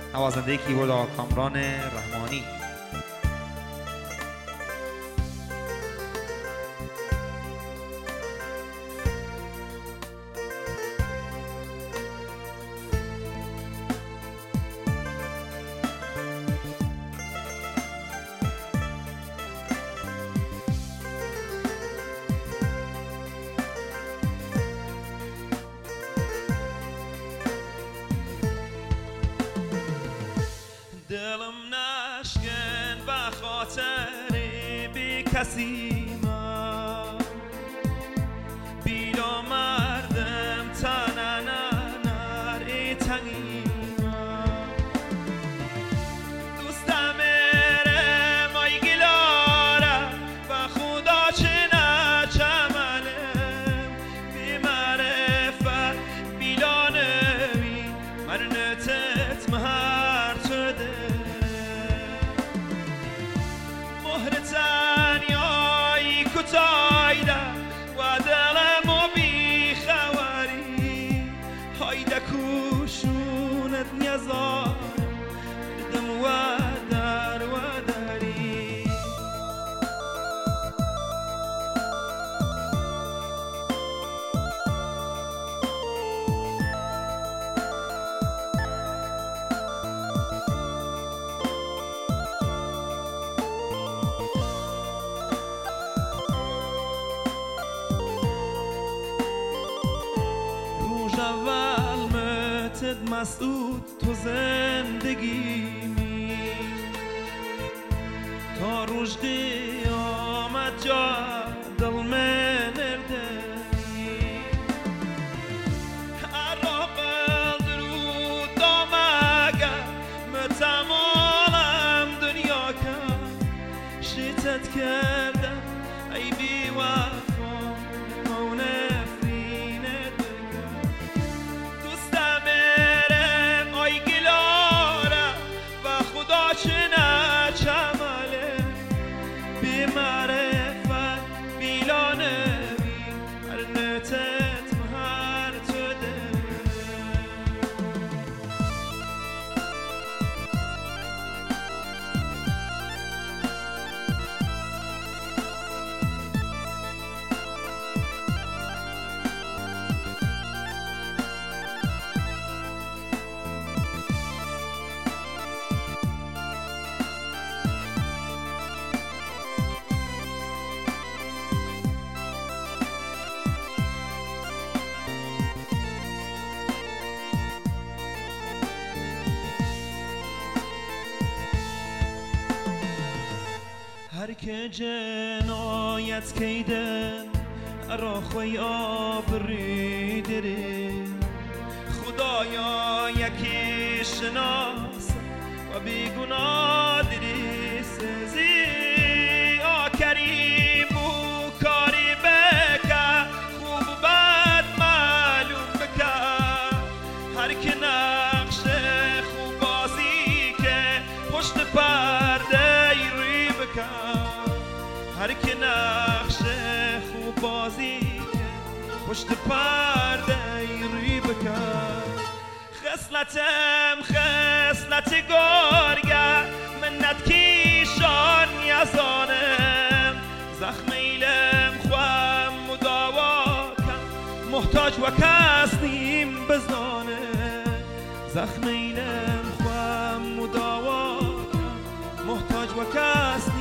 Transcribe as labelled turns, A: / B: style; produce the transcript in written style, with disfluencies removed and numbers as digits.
A: نوازنده کیبورد آقا کامران رحمانی.
B: دلم نشکن و خاطری بی کسی من بیرا مردم تنننر ای تنگی من دوستم ارم آی گلارم و خدا چه نچمنم بی معرفت بیلانوی مرنتت مهر شده مهر تنیایی کتایده و دلمو بی خواری هایده کوشونت نیزارم بدم و در و داری اول متد مسعود تو زندگیمی تا روز قیامت جا دل من اردنی عراق درود دامگه متمالم دنیا کرد شیطت کردم ای بی وفا چه نچمله بی معرفت بیلانوی مرنتت مهر شده هر که جنایت کیدن را خوی آب ریدره خدایا یکی شناس و بیگناه دری سزی کریم بو کاری بکر خوب و بد معلوم بکر هر که نقش خوب بازی که پشت پرده ری بکر هر که نقش خوب بازی که پشت پرده ری بکر خصلتم خصلت گرگه منت کیشان یزانم زخم ایلم خوام مداوا کن محتاج و کس نیم بزانه زخم ایلم خوام مداوا کن محتاج و کس